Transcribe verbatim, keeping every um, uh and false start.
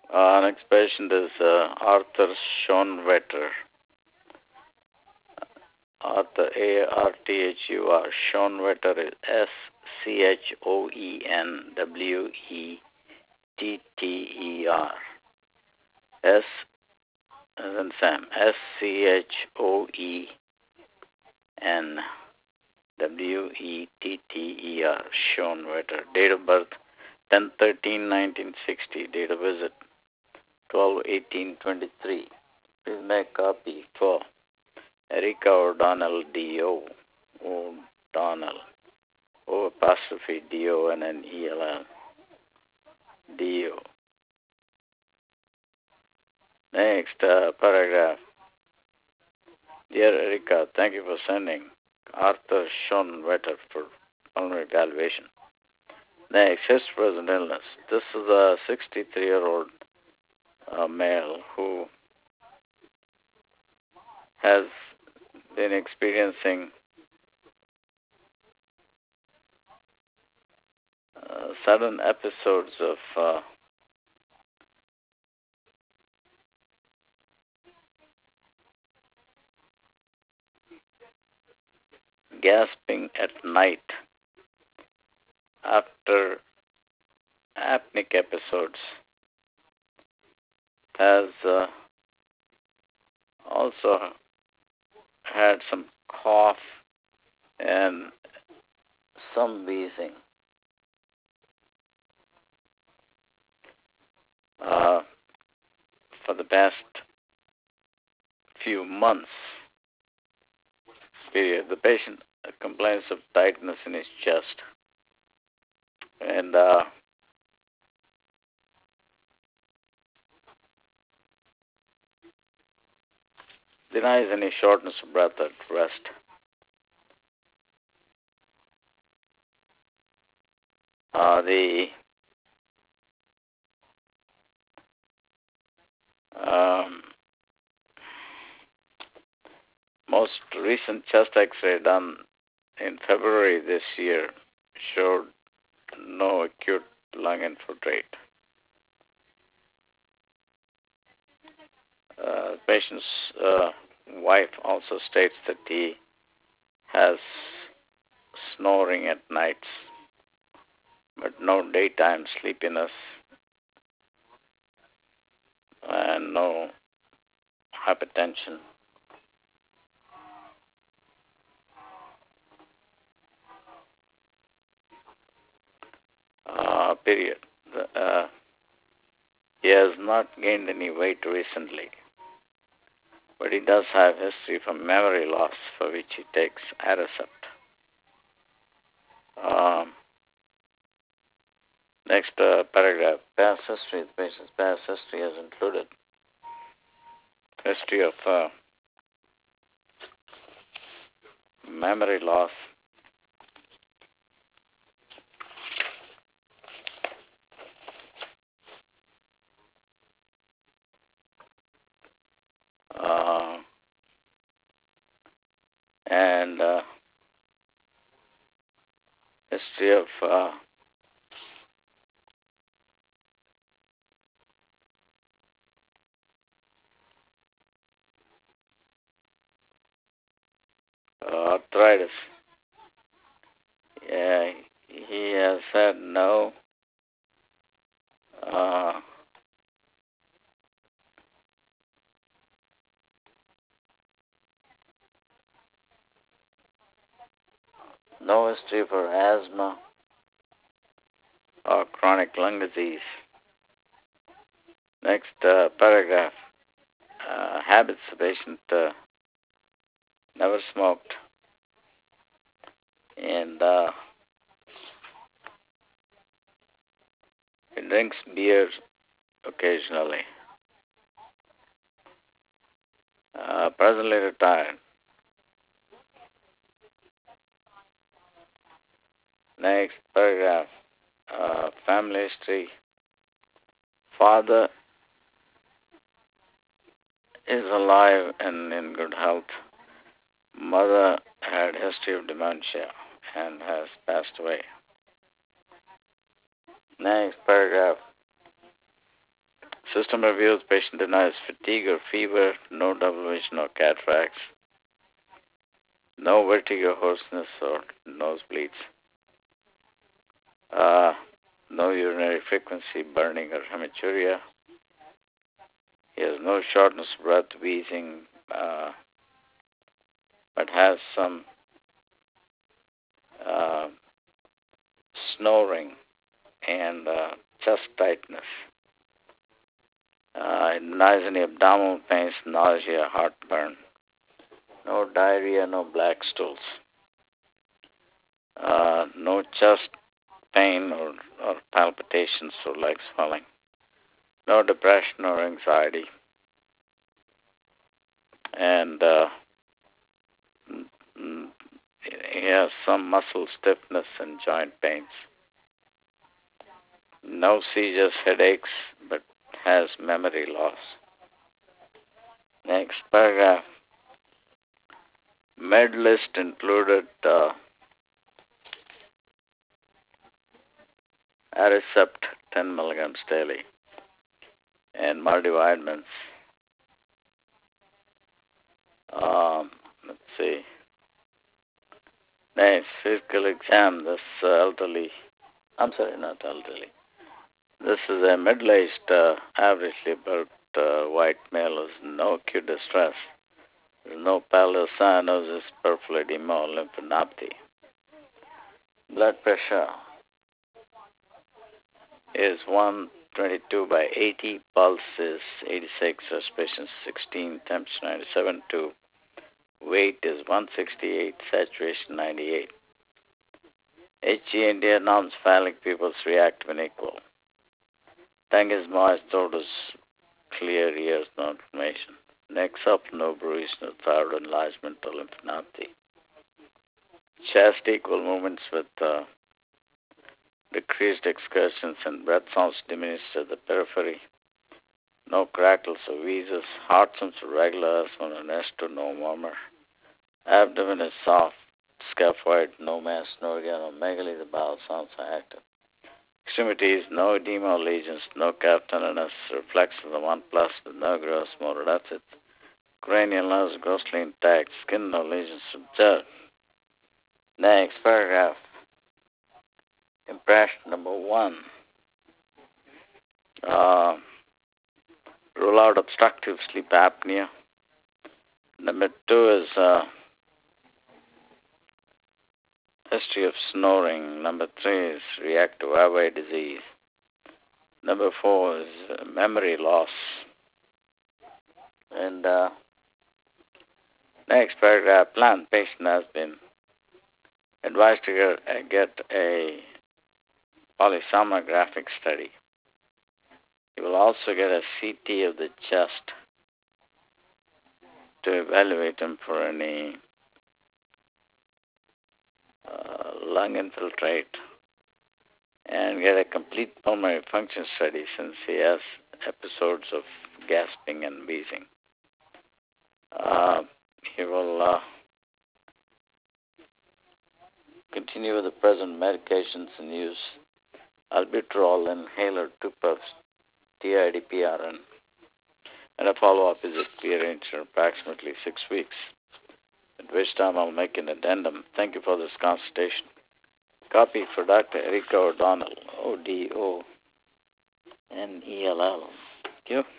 Uh, next patient is uh, Arthur Schoenwetter. Arthur, A R T H U R. Schoenwetter is S C H O E N W E T T E R. S as in Sam. S C H O E N W E T T E R. Schoenwetter. Date of birth ten thirteen nineteen sixty. Date of visit twelve eighteen twenty-three. Please make copy for Erica O'Donnell, D O. O'Donnell. O apostrophe D O N N E L L. D O. Next uh, paragraph. Dear Erica, thank you for sending Arthur Schoenwetter for pulmonary evaluation. Next, his present illness. This is a sixty-three-year-old uh, male who has been experiencing uh, sudden episodes of uh, gasping at night after apneic episodes, has uh, also had some cough and some wheezing. Uh, for the past few months period, the patient complains of tightness in his chest and uh, denies any shortness of breath at rest. Uh, the um, most recent chest X-ray done in February this year showed no acute lung infiltrate. Uh, the patient's uh, wife also states that he has snoring at nights, but no daytime sleepiness and no hypertension. Uh, period. Uh, he has not gained any weight recently, but he does have history from memory loss, for which he takes Aricept. Um, next uh, paragraph, past history. The patient's past history has included history of uh, memory loss, uh, and uh, history of uh, arthritis. Yeah, he has said no. Uh, no history for asthma or chronic lung disease. Next uh, paragraph. Uh, habits. The patient uh, never smoked and uh, he drinks beer occasionally. Uh, presently retired. Next paragraph. Uh, family history. Father is alive and in good health. Mother had history of dementia and has passed away. Next paragraph. System reviews, patient denies fatigue or fever, no double vision or cataracts, no vertigo, hoarseness, or nosebleeds, uh, no urinary frequency, burning, or hematuria. He has no shortness of breath, wheezing, uh, but has some uh, snoring and uh, chest tightness. Uh, it denies any abdominal pains, nausea, heartburn. No diarrhea, no black stools. Uh, no chest pain or, or palpitations or leg swelling. No depression or anxiety. And uh, he has some muscle stiffness and joint pains. No seizures, headaches, but has memory loss. Next paragraph. Med list included uh, Aricept ten milligrams daily and multivitamins. Um, let's see. Next, physical exam. This uh, elderly, I'm sorry, not elderly. This is a middle-aged, uh, averagely built uh, white male with no acute distress. There's no pallor, cyanosis, peripheral edema, or lymphadenopathy. Blood pressure is one twenty-two by eighty, pulse is eighty-six, respiration sixteen, temperature ninety-seven point two, weight is one sixty-eight, saturation ninety-eight. H G India norms phallic pupils react when equal. Tongue is moist, throat is clear, ears no inflammation. Next up, no bruise, no thyroid enlargement or lymphadenopathy. Chest equal movements with uh, decreased excursions and breath sounds diminished at the periphery. No crackles or wheezes. Heart sounds regular, asthma and esto, no murmur. Abdomen is soft, scaphoid, no mass, no organomegaly. The bowel sounds are active. Extremities, no edema or lesions, no calf tenderness, reflex of the one plus with no gross motor deficit. Cranial nerves grossly intact, skin no lesions observed. Next paragraph. Impression number one. Uh, rule out obstructive sleep apnea. Number two is uh, history of snoring. Number three is reactive airway disease. Number four is uh, memory loss. And uh, next paragraph, plan patient has been advised to get, uh, get a polysomnographic study. He will also get a C T of the chest to evaluate him for any uh, lung infiltrate and get a complete pulmonary function study since he has episodes of gasping and wheezing. Uh, he will uh, continue with the present medications and use albuterol inhaler two puffs, T I D P R N, and a follow-up is to be arranged in approximately six weeks, at which time I'll make an addendum. Thank you for this consultation. Copy for Doctor Erica O'Donnell, O D O N E L L. Thank you.